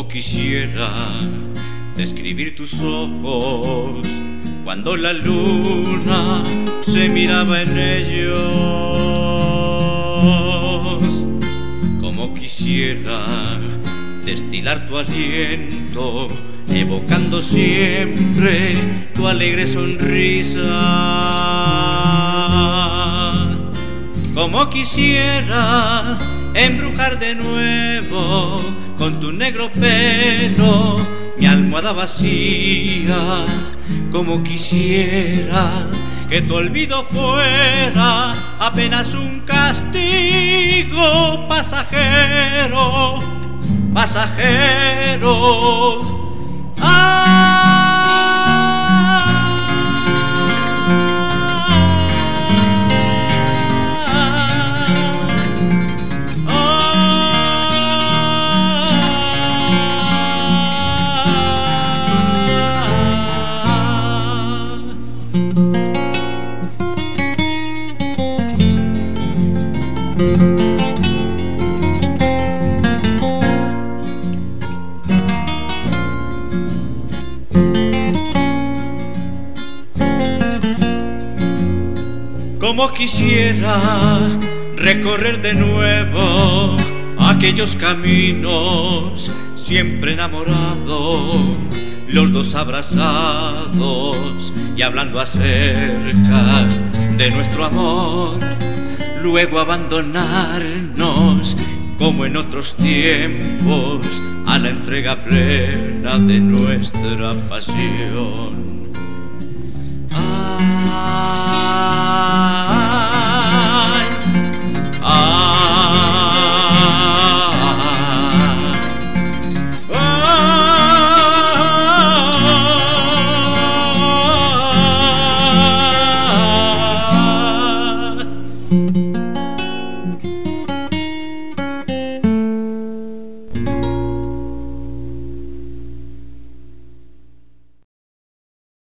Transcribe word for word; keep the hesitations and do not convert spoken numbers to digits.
Como quisiera describir tus ojos cuando la luna se miraba en ellos. Como quisiera destilar tu aliento, evocando siempre tu alegre sonrisa. Como quisiera embrujar de nuevo con tu negro pelo mi almohada vacía. Como quisiera que tu olvido fuera apenas un castigo pasajero, pasajero. ¡Ah! Como quisiera recorrer de nuevo aquellos caminos siempre enamorados, los dos abrazados y hablando acerca de nuestro amor, luego abandonarnos como en otros tiempos a la entrega plena de nuestra pasión.